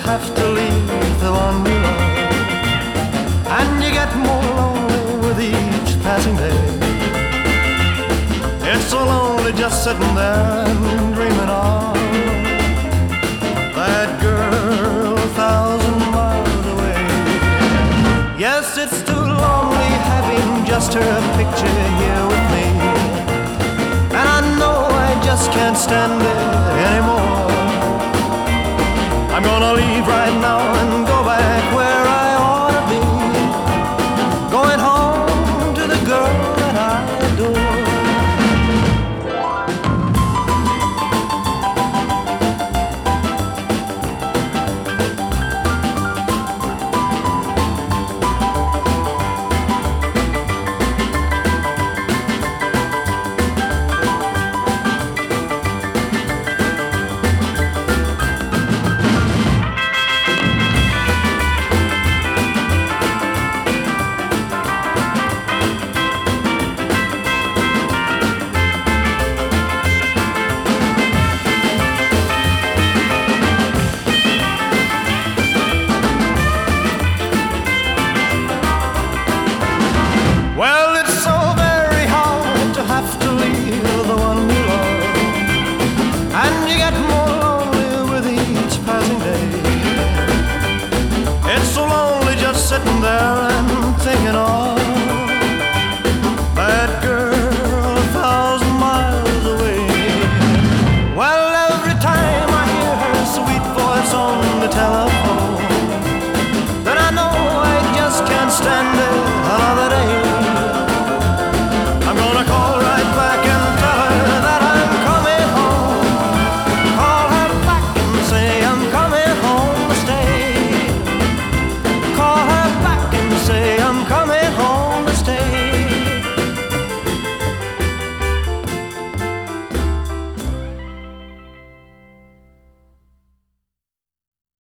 have to leave the one you love, and you get more lonely with each passing day. It's so lonely just sitting there and dreaming of that girl 1,000 miles away. Yes, it's too lonely having just her picture here with me, and I know I just can't stand it